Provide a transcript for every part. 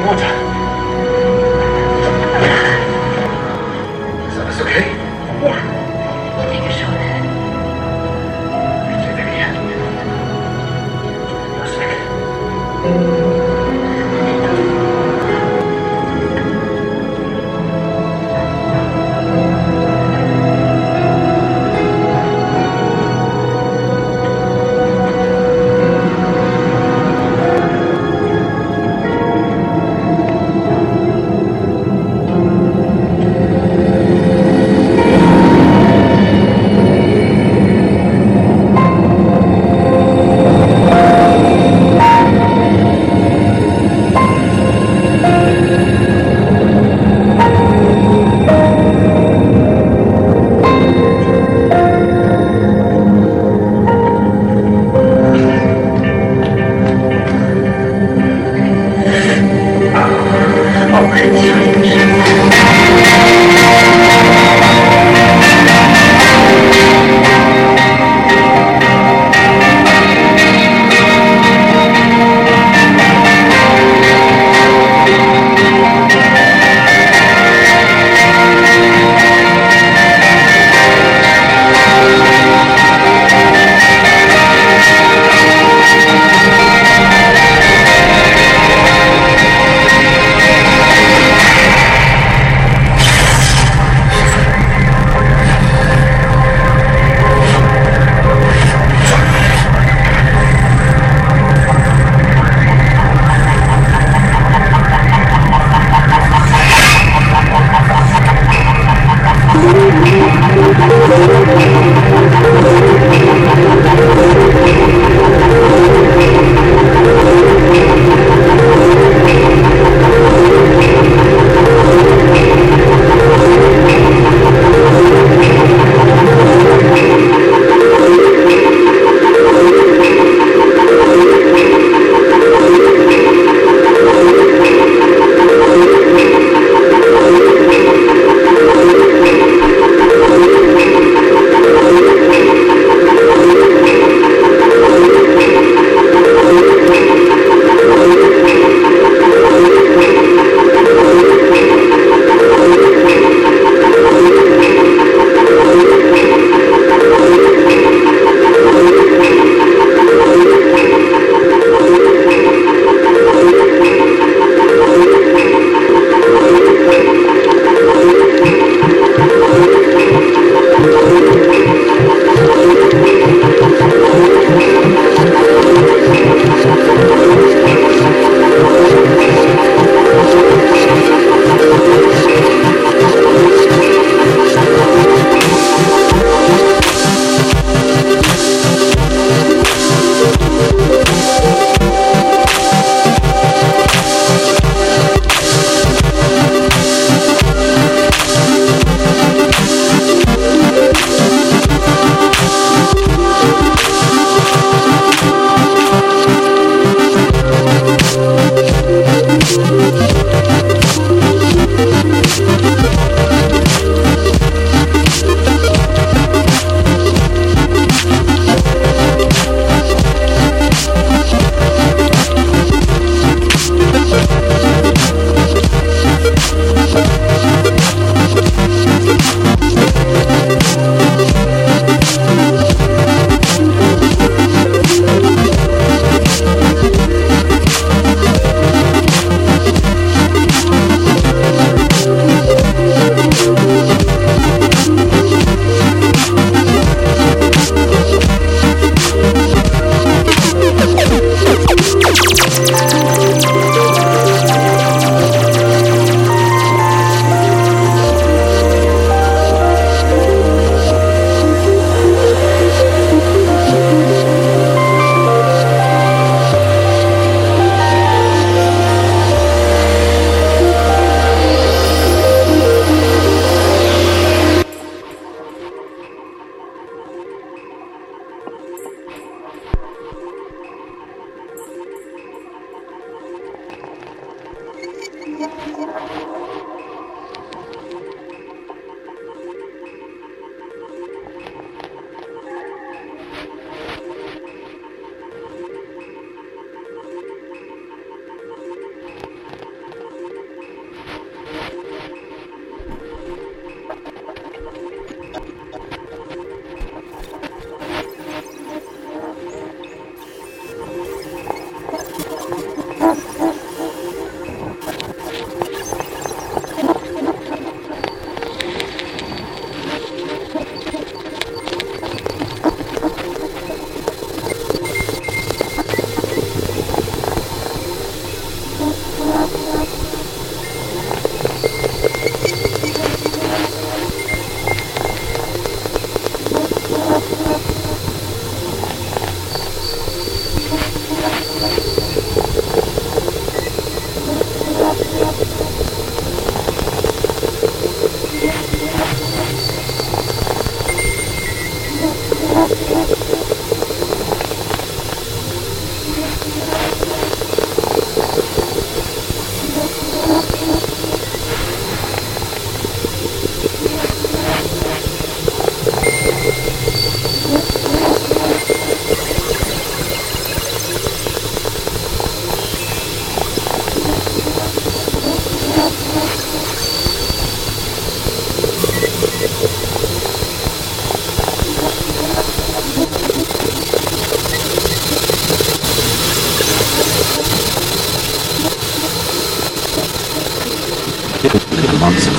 Mutter. Ist alles okay? Ja, ich denke schon. Bitte, Willi. Los weg.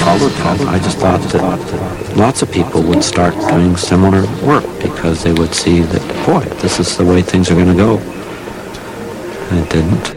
followed that. I just thought that lots of people would start doing similar work because they would see that, boy, this is the way things are going to go. And it didn't.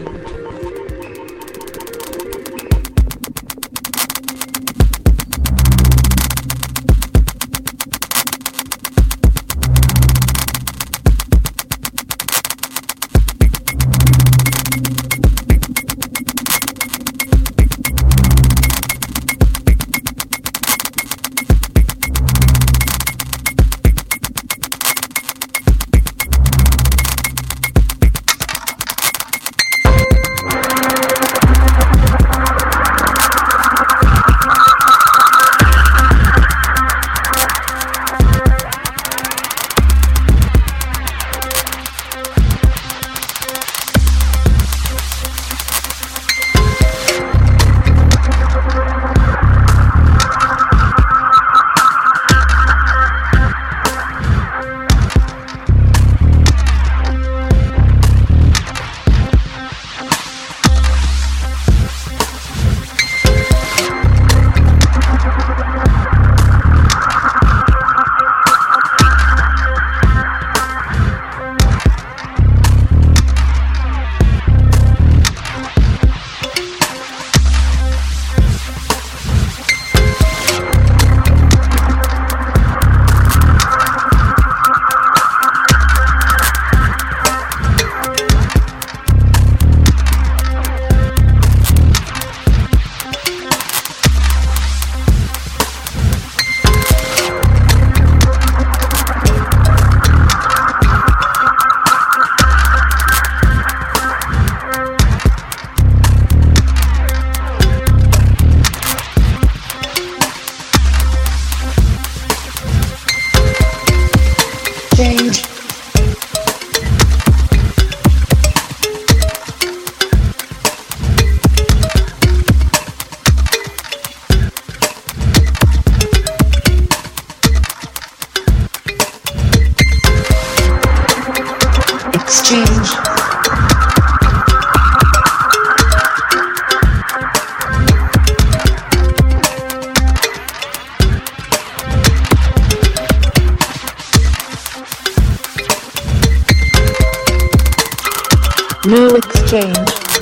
No exchange.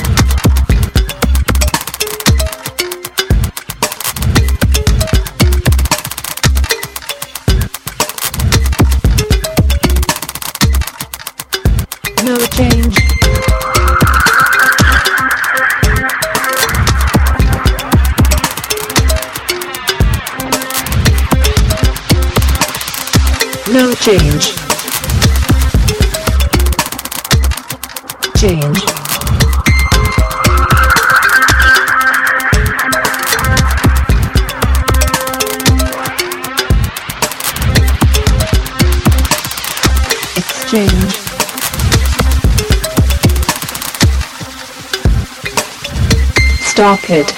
No change. No change. Change. Exchange. Stop it.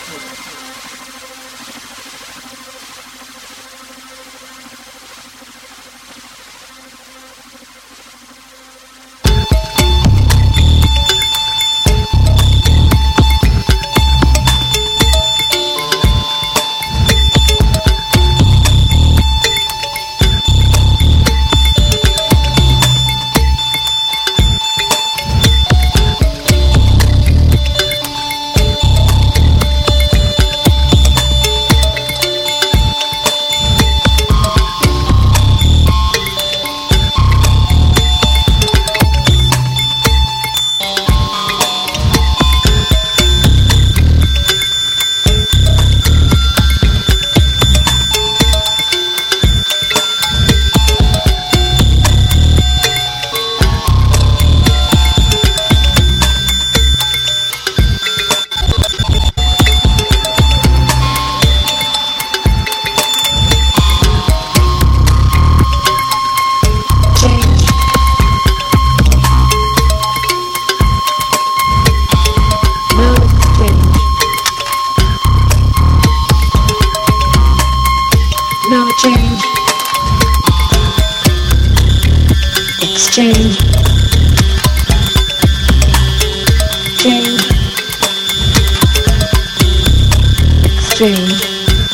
Change. Exchange. Change. Exchange.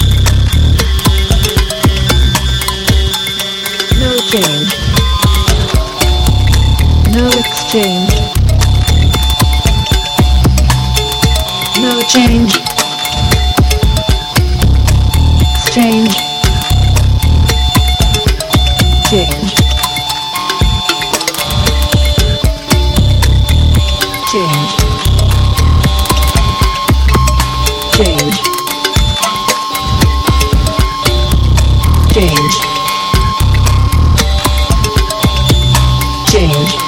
change. Exchange. Change. Change. Change. Change. Change.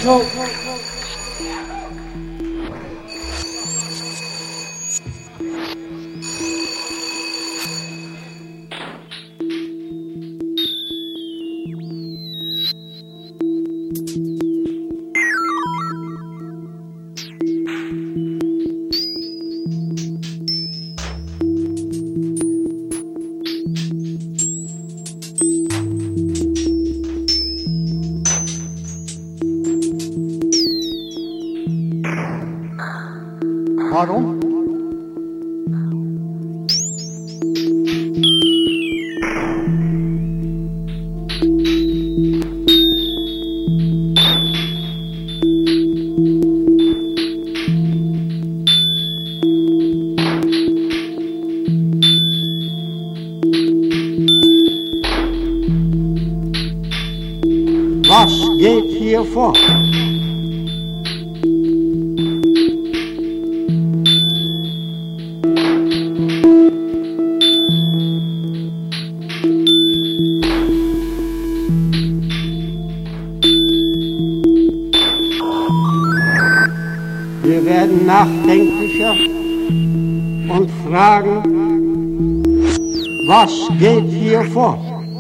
Show. Warum? Was geht hier vor? Wir werden nachdenklicher und fragen, was geht hier vor?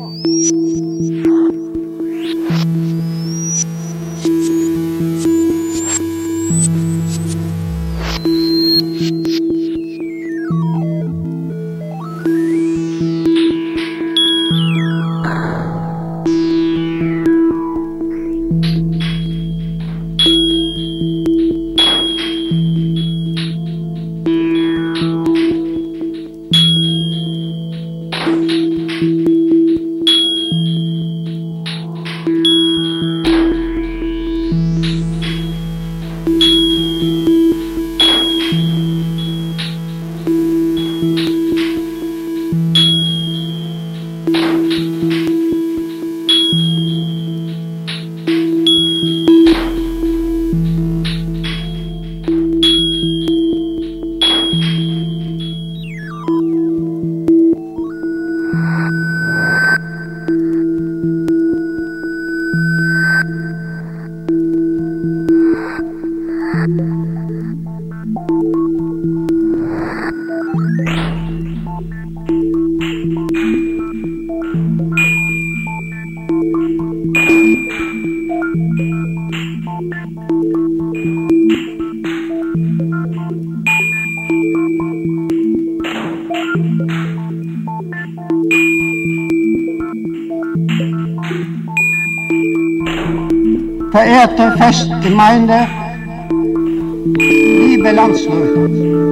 Verehrte Festgemeinde, liebe Landsleute,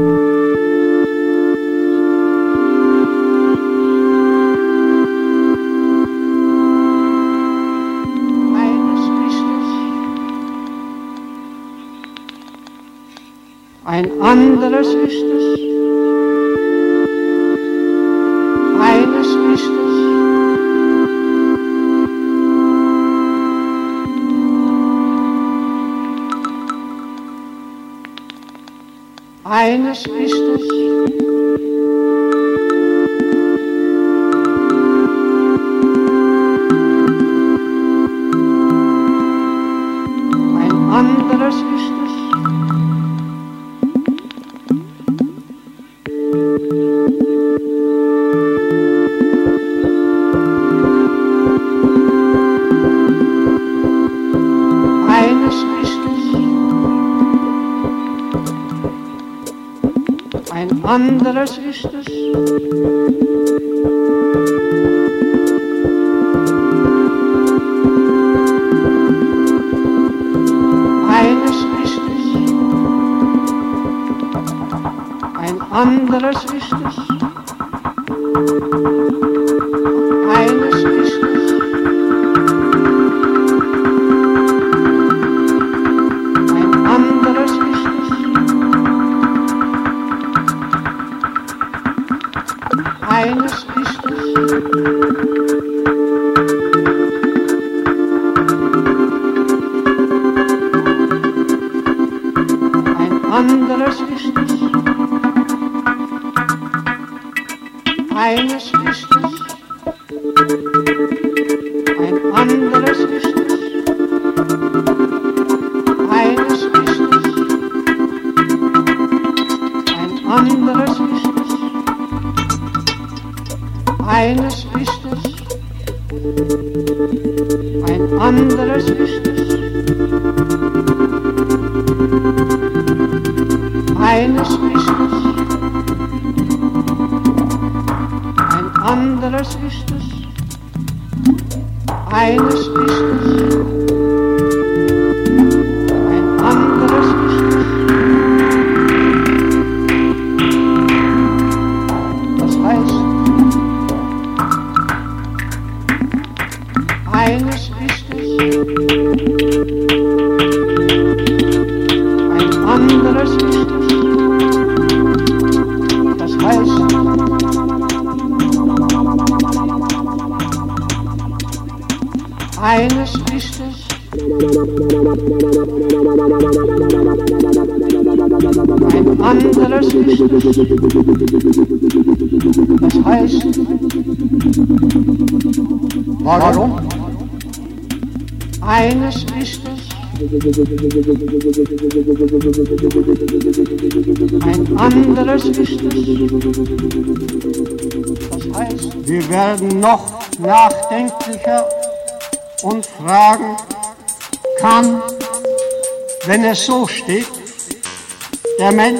eines Christus, ein anderes Christus, eines Christus, eines Christus, ein anderes Christus, eines Christus, ein anderes Christus, eines Christus, ein anderes Christus, eines Christus, ein anderes Christus, eines Christus, ein anderes Christus, eines Christus, ein anderes Christus, Eines ist es, ein anderes ist es. Eines ist es, ein anderes ist es. Eines ist es, ein anderes ist es. Das heißt, eines ist es, ein anderes ist es. Das heißt, eines ist es, ein anderes ist es. Das heißt, warum? Eines ist es, ein anderes ist es. Das heißt, wir werden noch nachdenklicher und fragen, kann, wenn es so steht, der Mensch,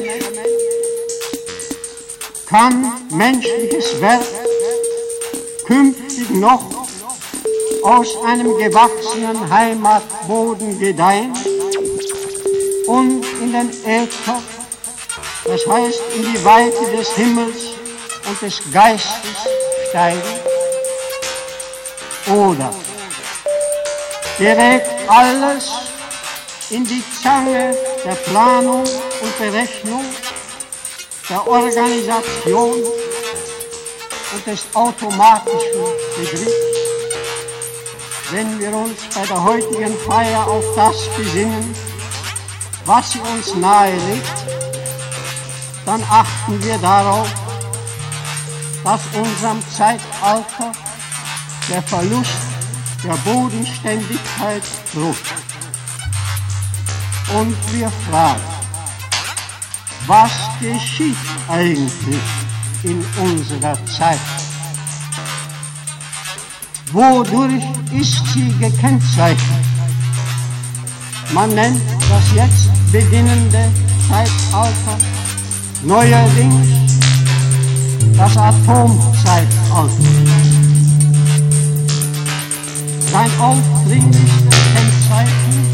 kann menschliches Werk künftig noch aus einem gewachsenen Heimatboden gedeihen und in den Äther, das heißt in die Weite des Himmels und des Geistes steigen? Oder gerät alles in die Zange der Planung und Berechnung, der Organisation und des automatischen Begriffs, wenn wir uns bei der heutigen Feier auf das besinnen, was sie uns nahelegt, dann achten wir darauf, dass unserem Zeitalter der Verlust der Bodenständigkeit droht. Und wir fragen, was geschieht eigentlich in unserer Zeit? Wodurch ist sie gekennzeichnet? Man nennt das jetzt beginnende Zeitalter neuerdings das Atomzeitalter. Sein aufdringlichstes Kennzeichen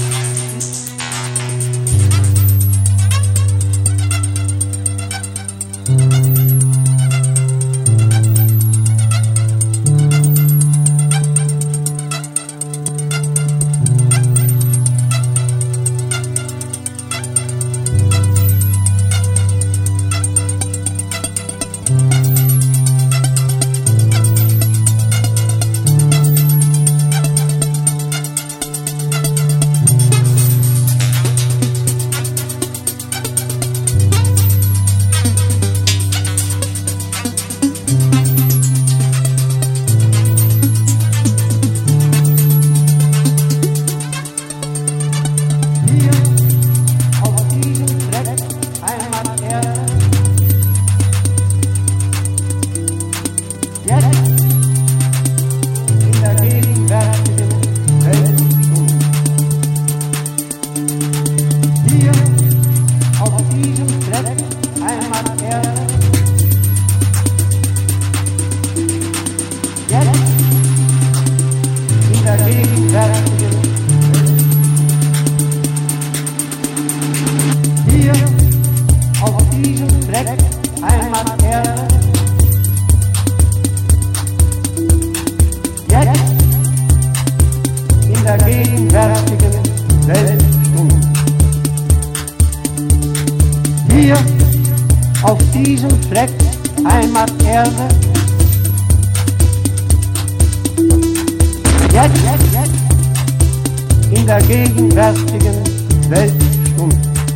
auf diesem Fleck Heimat Erde. Jetzt in der gegenwärtigen Weltstunde.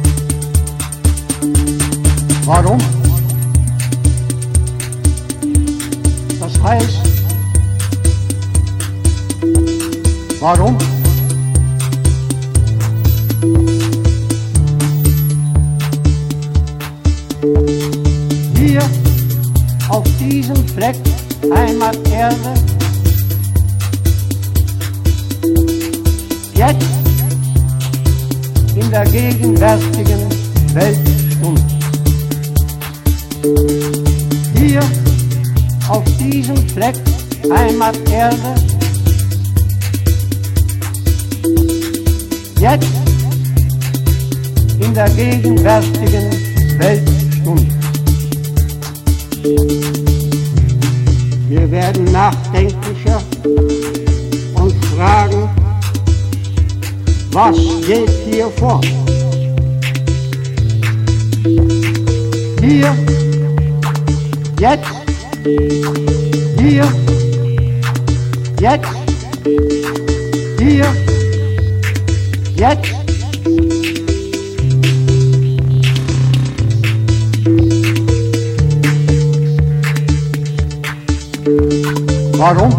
Warum? Das heißt, warum? Hier auf diesem Fleck Heimaterde. Jetzt in der gegenwärtigen Weltstunde. Hier auf diesem Fleck Heimaterde. Jetzt in der gegenwärtigen Weltstunde. Wir werden nachdenklicher und fragen, was geht hier vor? Hier, jetzt, hier, jetzt, hier, jetzt. Warum?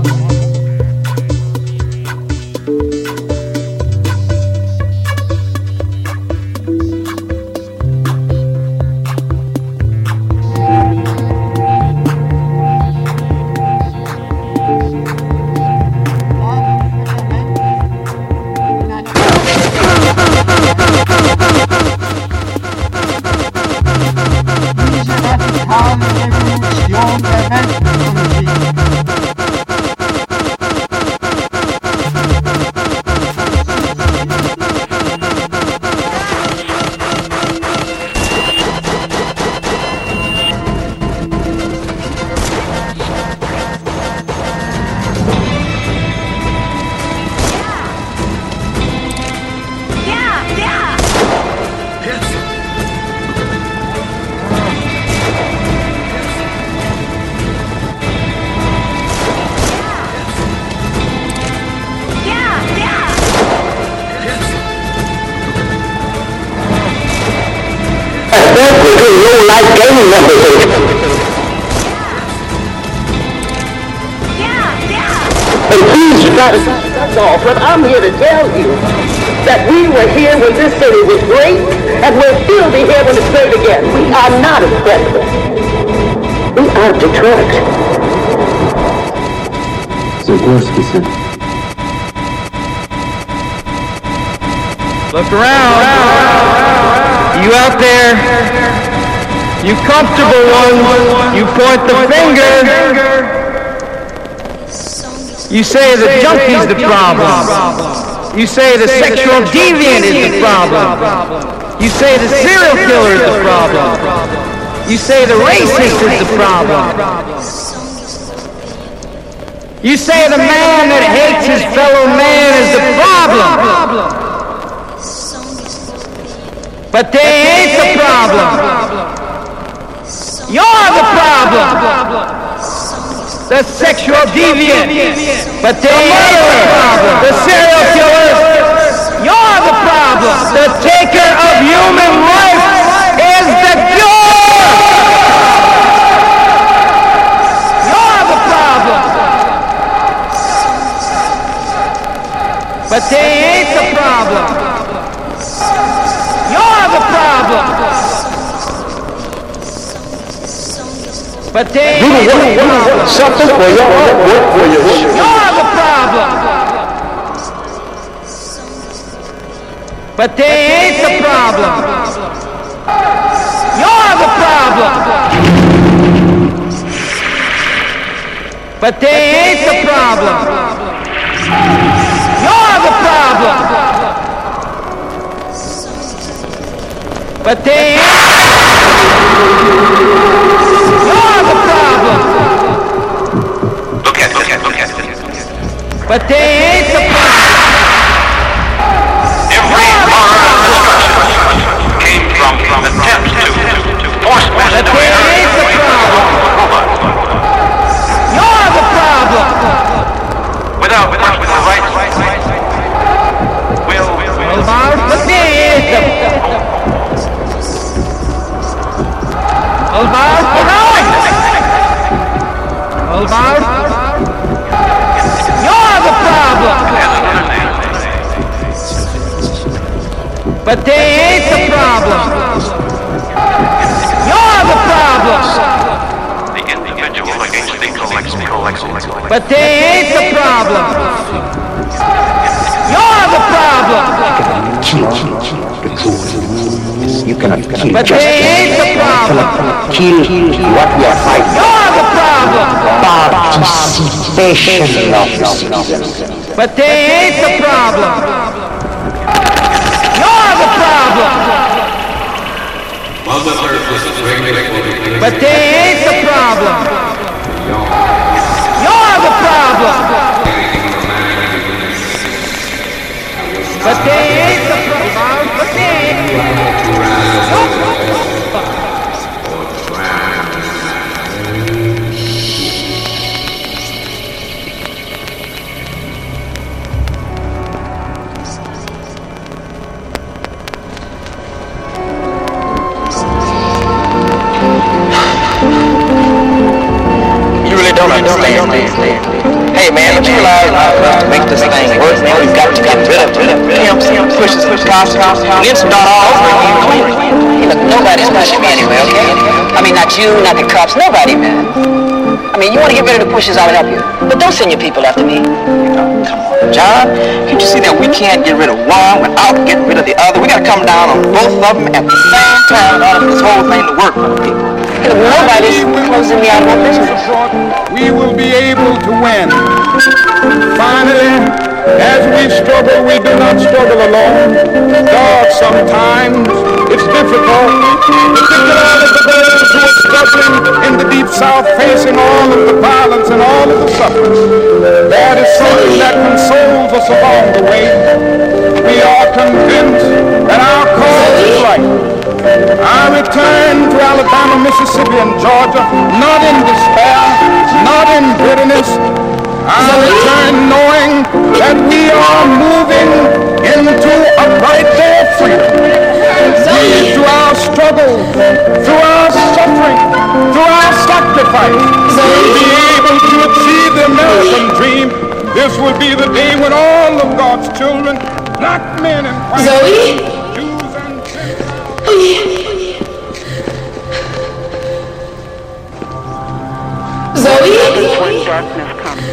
But I'm here to tell you that we were here when this city was great, and we'll still be here when it's great again. We are not Detroit. We are Detroit. Zagorski said. Look around. You out there? You comfortable ones? You point the finger. You say the junkie's the problem. You say the sexual deviant is the problem. You say the serial killer is the problem. You say the racist is the problem. You say the man that hates his fellow man is the problem. But they ain't the problem. You're the problem. The sexual deviant, but they ain't the problem. The serial killers, you're the problem. The taker of human life is the cure. You're the problem. But they ain't the problem. You're the problem. But they ain't the problem. Something for you. Work for you. You're the problem. But they ain't the problem. You're the problem. But they ain't the problem. You're the problem. But they ain't. You're the problem. Look at it. But they ain't the problem. Every horror of destruction came from attempts to force But mass they ain't the problem. You're the problem. without the right will. But they ain't the You're the problem. But they ain't the problem. You're the problem. The individual against the collective. But they ain't the problem. You're the problem. You cannot kill But they ain't the problem. kill what we are fighting. You're the problem. Participation of citizens. But they ain't the problem. You're the problem. But they ain't the problem. You're the problem. But they ain't the problem. But they ain't. Don't understand. Hey man, don't you realize to make this thing work, man, we've got to get rid of pimps, pushes, cops, and then start all over again. Hey, look, nobody's pushing me anyway, okay? I mean, not you, not the cops, nobody, man. I mean, you want to get rid of the pushes, I'll help you. But don't send your people after me. Come on, John. Can't you see that we can't get rid of one without getting rid of the other? We got to come down on both of them at the same time in order for this whole thing to work for the people. Hey, look, nobody's closing me out of my business. We will be able to win. Finally, as we struggle, we do not struggle alone. God, sometimes it's difficult, particularly for those who are struggling in the Deep South, facing all of the violence and all of the suffering. That is something that consoles us along the way. We are convinced that our cause is right. I return to Alabama, Mississippi, and Georgia, not in despair, not in bitterness. I return knowing that we are moving into a bright day of freedom. We, through our struggle, through our suffering, through our sacrifice, will be able to achieve the American dream. This will be the day when all of God's children, black men and white men, Jews and Gentiles, When darkness comes.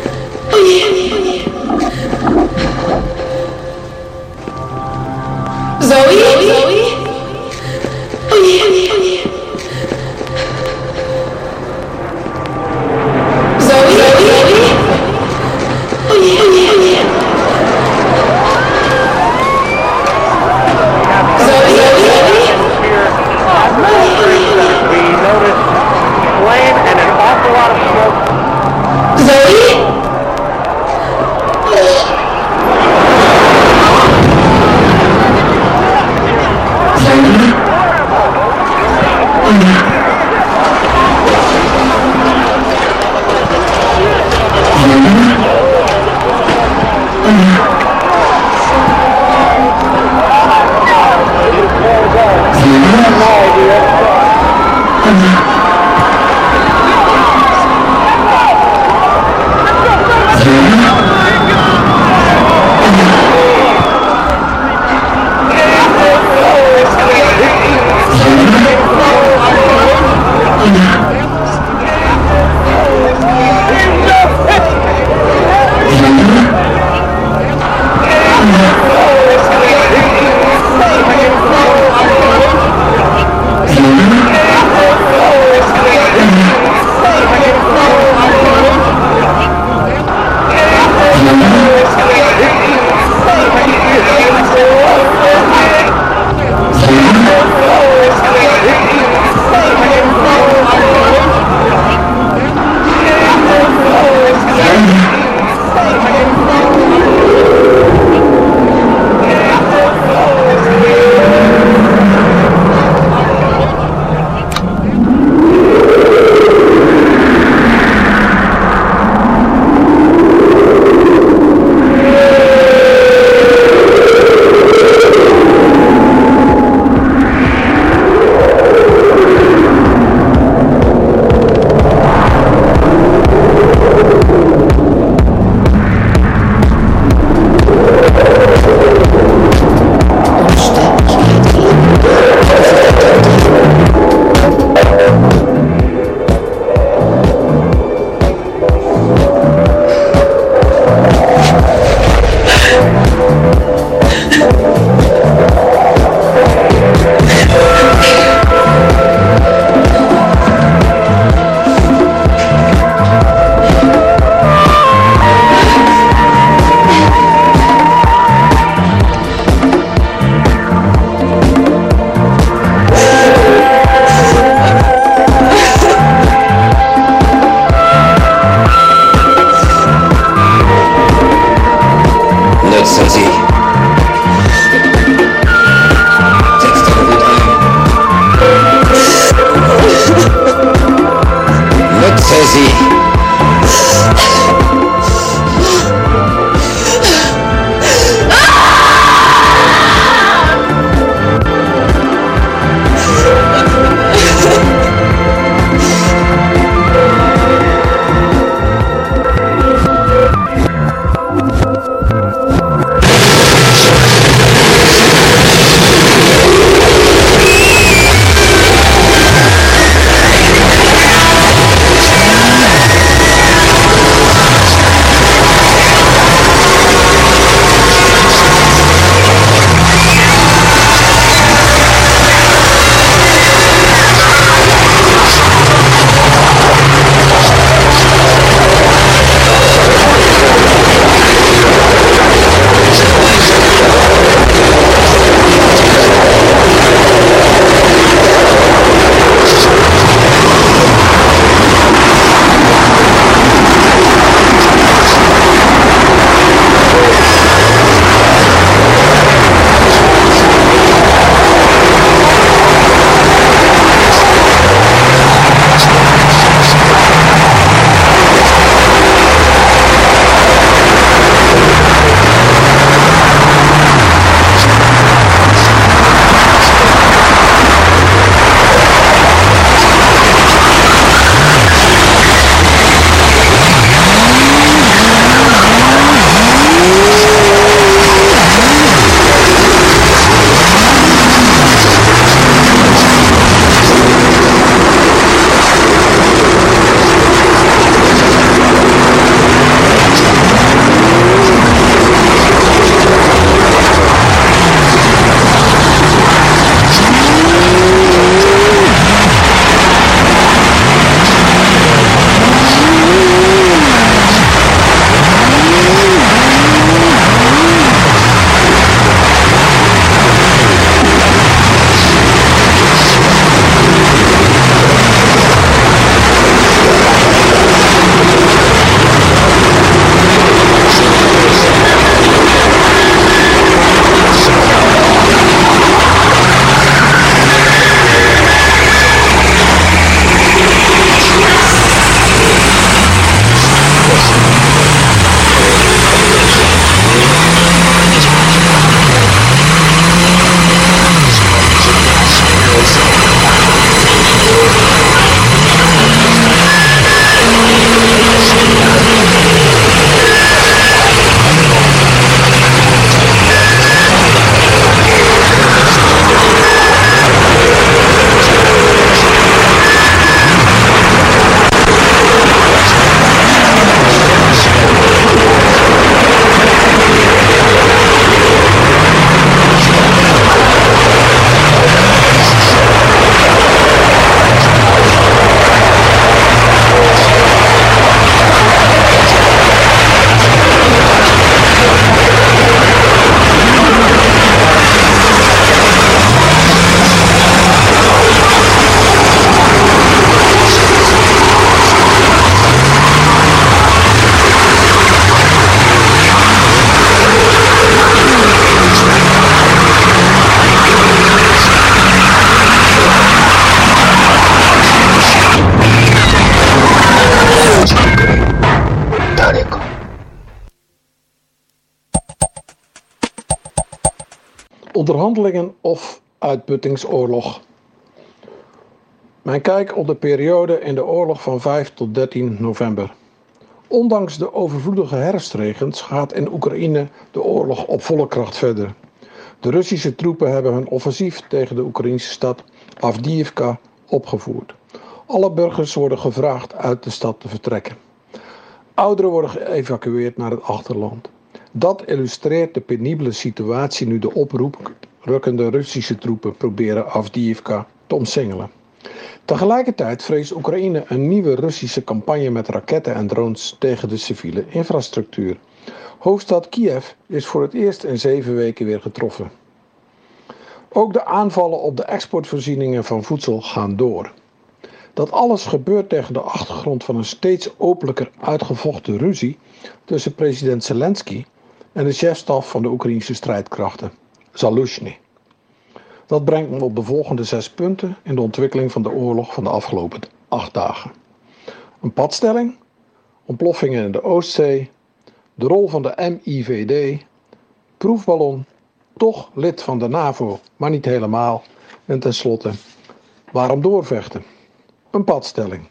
Onderhandelingen of uitputtingsoorlog. Mijn kijk op de periode in de oorlog van 5 tot 13 november. Ondanks de overvloedige herfstregens gaat in Oekraïne de oorlog op volle kracht verder. De Russische troepen hebben hun offensief tegen de Oekraïnse stad Avdiivka opgevoerd. Alle burgers worden gevraagd uit de stad te vertrekken. Ouderen worden geëvacueerd naar het achterland. Dat illustreert de penibele situatie nu de oprukkende Russische troepen proberen Avdiivka te omsingelen. Tegelijkertijd vreest Oekraïne een nieuwe Russische campagne met raketten en drones tegen de civiele infrastructuur. Hoofdstad Kiev is voor het eerst in 7 weken weer getroffen. Ook de aanvallen op de exportvoorzieningen van voedsel gaan door. Dat alles gebeurt tegen de achtergrond van een steeds openlijker uitgevochten ruzie tussen president Zelensky en de chefstaf van de Oekraïnse strijdkrachten, Zaluzhny. Dat brengt me op de volgende 6 punten in de ontwikkeling van de oorlog van de afgelopen 8 dagen. Een padstelling, ontploffingen in de Oostzee, de rol van de MIVD, proefballon, toch lid van de NAVO, maar niet helemaal. En tenslotte, waarom doorvechten? Een padstelling.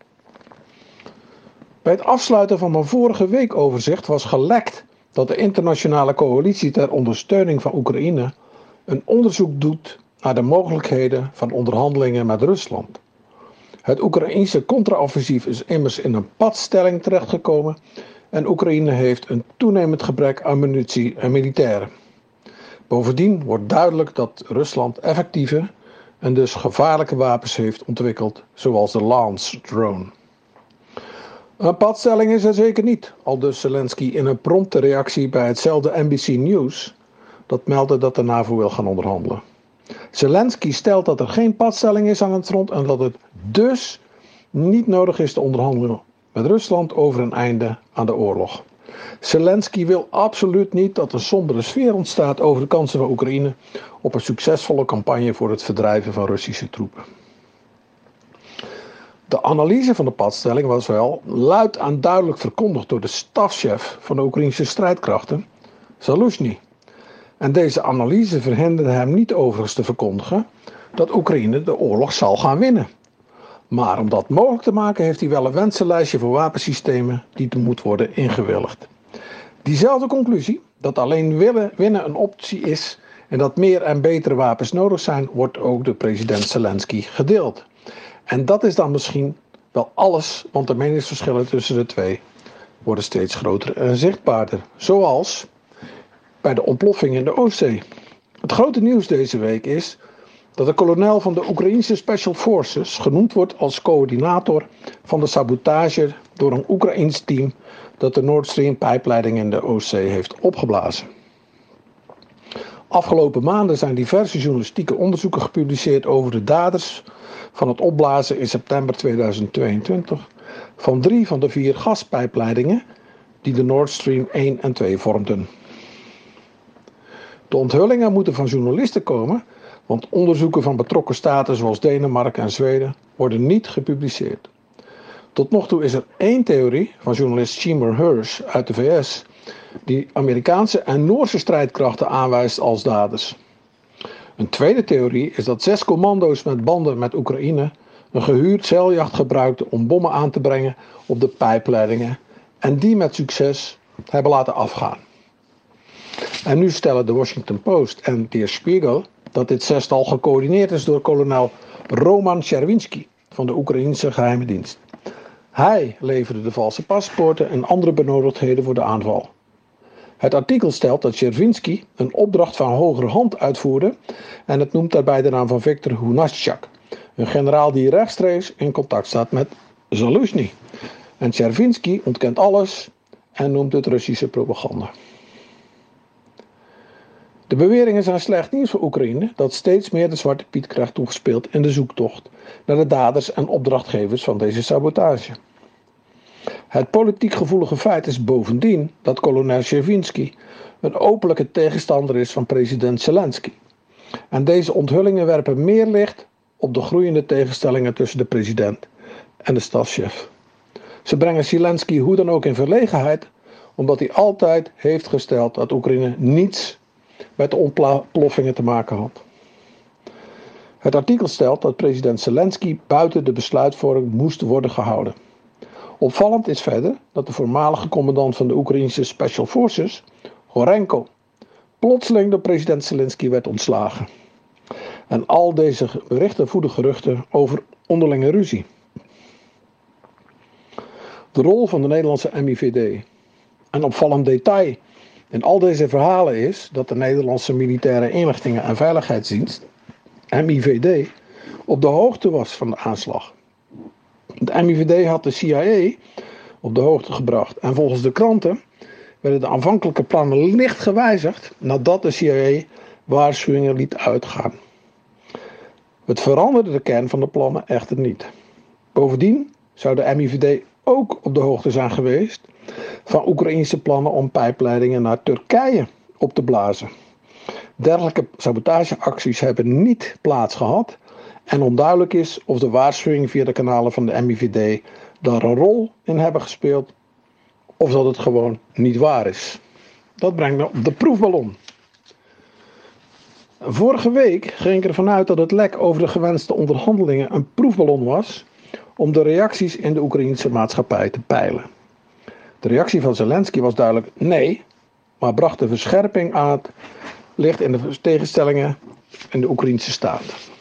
Bij het afsluiten van mijn vorige weekoverzicht was gelekt dat de internationale coalitie ter ondersteuning van Oekraïne een onderzoek doet naar de mogelijkheden van onderhandelingen met Rusland. Het Oekraïense contra-offensief is immers in een padstelling terechtgekomen en Oekraïne heeft een toenemend gebrek aan munitie en militairen. Bovendien wordt duidelijk dat Rusland effectieve en dus gevaarlijke wapens heeft ontwikkeld, zoals de Lance drone. Een padstelling is er zeker niet, aldus Zelensky in een prompte reactie bij hetzelfde NBC News, dat meldde dat de NAVO wil gaan onderhandelen. Zelensky stelt dat er geen padstelling is aan het front en dat het dus niet nodig is te onderhandelen met Rusland over een einde aan de oorlog. Zelensky wil absoluut niet dat een sombere sfeer ontstaat over de kansen van Oekraïne op een succesvolle campagne voor het verdrijven van Russische troepen. De analyse van de padstelling was wel luid en duidelijk verkondigd door de stafchef van de Oekraïnse strijdkrachten, Zaluzhny. En deze analyse verhinderde hem niet overigens te verkondigen dat Oekraïne de oorlog zal gaan winnen. Maar om dat mogelijk te maken heeft hij wel een wensenlijstje voor wapensystemen die moet worden ingewilligd. Diezelfde conclusie, dat alleen winnen een optie is en dat meer en betere wapens nodig zijn, wordt ook door president Zelensky gedeeld. En dat is dan misschien wel alles, want de meningsverschillen tussen de twee worden steeds groter en zichtbaarder. Zoals bij de ontploffing in de Oostzee. Het grote nieuws deze week is dat de kolonel van de Oekraïnse Special Forces genoemd wordt als coördinator van de sabotage door een Oekraïns team dat de Nord Stream pijpleiding in de Oostzee heeft opgeblazen. Afgelopen maanden zijn diverse journalistieke onderzoeken gepubliceerd over de daders van het opblazen in september 2022 van 3 van de 4 gaspijpleidingen die de Nord Stream 1 en 2 vormden. De onthullingen moeten van journalisten komen, want onderzoeken van betrokken staten zoals Denemarken en Zweden worden niet gepubliceerd. Tot nog toe is er 1 theorie van journalist Seymour Hersh uit de VS die Amerikaanse en Noorse strijdkrachten aanwijst als daders. Een tweede theorie is dat 6 commando's met banden met Oekraïne een gehuurd zeiljacht gebruikten om bommen aan te brengen op de pijpleidingen en die met succes hebben laten afgaan. En nu stellen de Washington Post en Der Spiegel dat dit zestal gecoördineerd is door kolonel Roman Chervinsky van de Oekraïnse geheime dienst. Hij leverde de valse paspoorten en andere benodigdheden voor de aanval. Het artikel stelt dat Chervinsky een opdracht van hogere hand uitvoerde en het noemt daarbij de naam van Viktor Hunashchak, een generaal die rechtstreeks in contact staat met Zaluzhny. En Chervinsky ontkent alles en noemt het Russische propaganda. De beweringen zijn slecht nieuws voor Oekraïne dat steeds meer de Zwarte Piet krijgt toegespeeld in de zoektocht naar de daders en opdrachtgevers van deze sabotage. Het politiek gevoelige feit is bovendien dat kolonel Chervinsky een openlijke tegenstander is van president Zelensky. En deze onthullingen werpen meer licht op de groeiende tegenstellingen tussen de president en de stafchef. Ze brengen Zelensky hoe dan ook in verlegenheid, omdat hij altijd heeft gesteld dat Oekraïne niets met de ontploffingen te maken had. Het artikel stelt dat president Zelensky buiten de besluitvorming moest worden gehouden. Opvallend is verder dat de voormalige commandant van de Oekraïnse Special Forces, Horenko, plotseling door president Zelensky werd ontslagen. En al deze berichten voeden geruchten over onderlinge ruzie. De rol van de Nederlandse MIVD. Een opvallend detail in al deze verhalen is dat de Nederlandse Militaire Inlichtingen en Veiligheidsdienst, MIVD, op de hoogte was van de aanslag. De MIVD had de CIA op de hoogte gebracht en volgens de kranten werden de aanvankelijke plannen licht gewijzigd nadat de CIA waarschuwingen liet uitgaan. Het veranderde de kern van de plannen echter niet. Bovendien zou de MIVD ook op de hoogte zijn geweest van Oekraïnse plannen om pijpleidingen naar Turkije op te blazen. Dergelijke sabotageacties hebben niet plaatsgehad en onduidelijk is of de waarschuwing via de kanalen van de MIVD daar een rol in hebben gespeeld of dat het gewoon niet waar is. Dat brengt me op de proefballon. Vorige week ging ik ervan uit dat het lek over de gewenste onderhandelingen een proefballon was om de reacties in de Oekraïnse maatschappij te peilen. De reactie van Zelensky was duidelijk nee, maar bracht de verscherping aan het licht in de tegenstellingen in de Oekraïnse staat.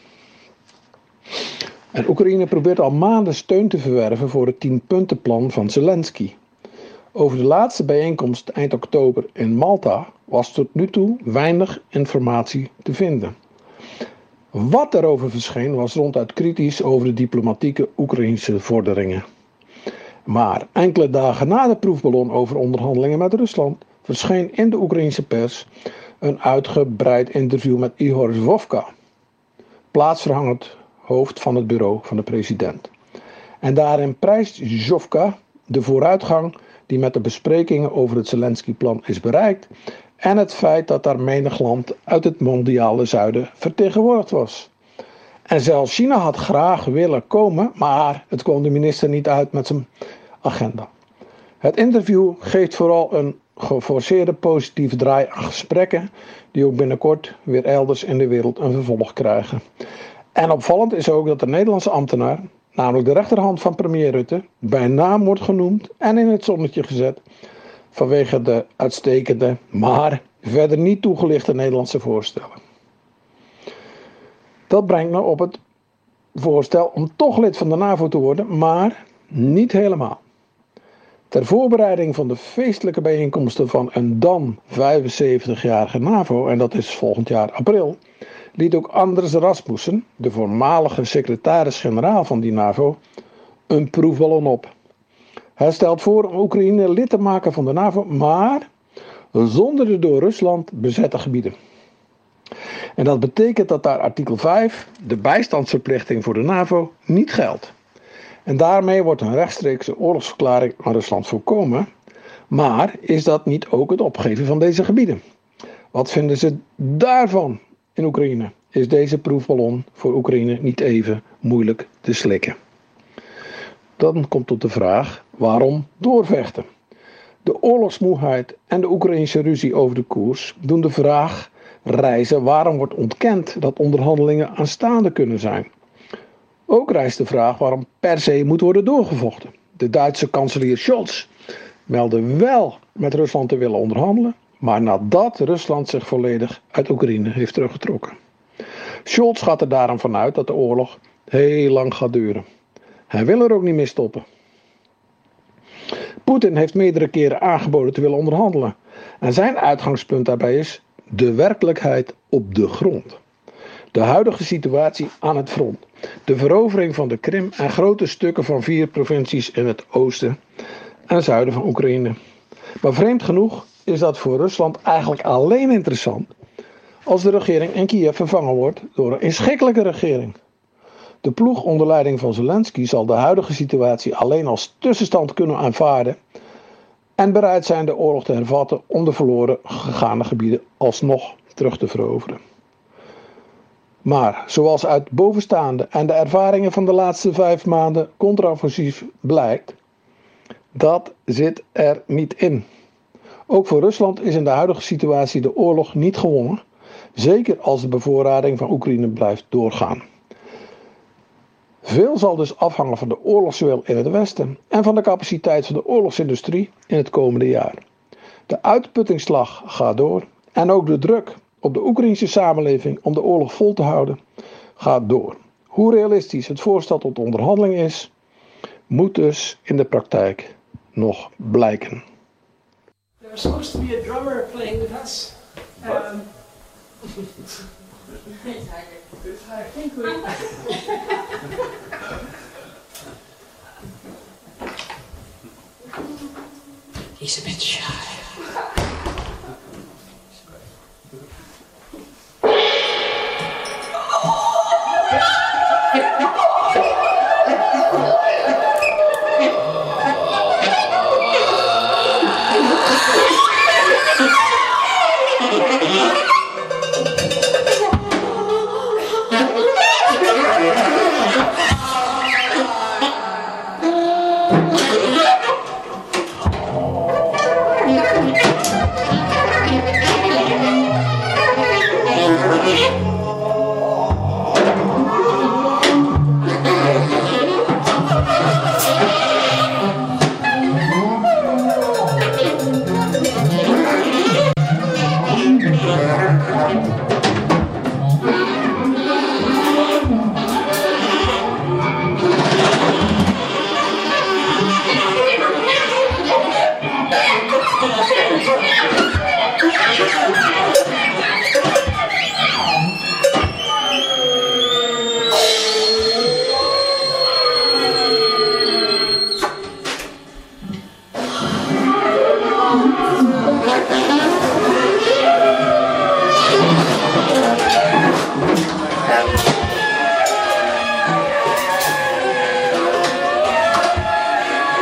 En Oekraïne probeert al maanden steun te verwerven voor het 10-puntenplan van Zelensky. Over de laatste bijeenkomst eind oktober in Malta was tot nu toe weinig informatie te vinden. Wat daarover verscheen was ronduit kritisch over de diplomatieke Oekraïnse vorderingen. Maar enkele dagen na de proefballon over onderhandelingen met Rusland verscheen in de Oekraïnse pers een uitgebreid interview met Ihor Vovka, plaatsvervangend hoofd van het bureau van de president. En daarin prijst Vovka de vooruitgang die met de besprekingen over het Zelensky-plan is bereikt en het feit dat daar menig land uit het mondiale zuiden vertegenwoordigd was. En zelfs China had graag willen komen, maar het kwam de minister niet uit met zijn agenda. Het interview geeft vooral een geforceerde positieve draai aan gesprekken die ook binnenkort weer elders in de wereld een vervolg krijgen. En opvallend is ook dat de Nederlandse ambtenaar, namelijk de rechterhand van premier Rutte, bij naam wordt genoemd en in het zonnetje gezet vanwege de uitstekende, maar verder niet toegelichte Nederlandse voorstellen. Dat brengt me op het voorstel om toch lid van de NAVO te worden, maar niet helemaal. Ter voorbereiding van de feestelijke bijeenkomsten van een dan 75-jarige NAVO, en dat is volgend jaar april, liet ook Anders Rasmussen, de voormalige secretaris-generaal van die NAVO, een proefballon op. Hij stelt voor om Oekraïne lid te maken van de NAVO, maar zonder de door Rusland bezette gebieden. En dat betekent dat daar artikel 5, de bijstandsverplichting voor de NAVO, niet geldt. En daarmee wordt een rechtstreekse oorlogsverklaring aan Rusland voorkomen. Maar is dat niet ook het opgeven van deze gebieden? Wat vinden ze daarvan in Oekraïne? Is deze proefballon voor Oekraïne niet even moeilijk te slikken? Dan komt tot de vraag, waarom doorvechten? De oorlogsmoeheid en de Oekraïnse ruzie over de koers doen de vraag rijzen waarom wordt ontkend dat onderhandelingen aanstaande kunnen zijn. Ook rijst de vraag waarom per se moet worden doorgevochten. De Duitse kanselier Scholz meldde wel met Rusland te willen onderhandelen, maar nadat Rusland zich volledig uit Oekraïne heeft teruggetrokken. Scholz gaat er daarom vanuit dat de oorlog heel lang gaat duren. Hij wil er ook niet mee stoppen. Poetin heeft meerdere keren aangeboden te willen onderhandelen. En zijn uitgangspunt daarbij is de werkelijkheid op de grond. De huidige situatie aan het front. De verovering van de Krim en grote stukken van 4 provincies in het oosten en zuiden van Oekraïne. Maar vreemd genoeg is dat voor Rusland eigenlijk alleen interessant als de regering in Kiev vervangen wordt door een inschikkelijke regering. De ploeg onder leiding van Zelensky zal de huidige situatie alleen als tussenstand kunnen aanvaarden en bereid zijn de oorlog te hervatten om de verloren gegaane gebieden alsnog terug te veroveren. Maar zoals uit bovenstaande en de ervaringen van de laatste 5 maanden contraoffensief blijkt, dat zit er niet in. Ook voor Rusland is in de huidige situatie de oorlog niet gewonnen, zeker als de bevoorrading van Oekraïne blijft doorgaan. Veel zal dus afhangen van de oorlogswil in het Westen en van de capaciteit van de oorlogsindustrie in het komende jaar. De uitputtingsslag gaat door en ook de druk op de Oekraïnse samenleving om de oorlog vol te houden gaat door. Hoe realistisch het voorstel tot onderhandeling is, moet dus in de praktijk nog blijken. There's supposed to be a drummer playing with us. I think we... He's a bit shy.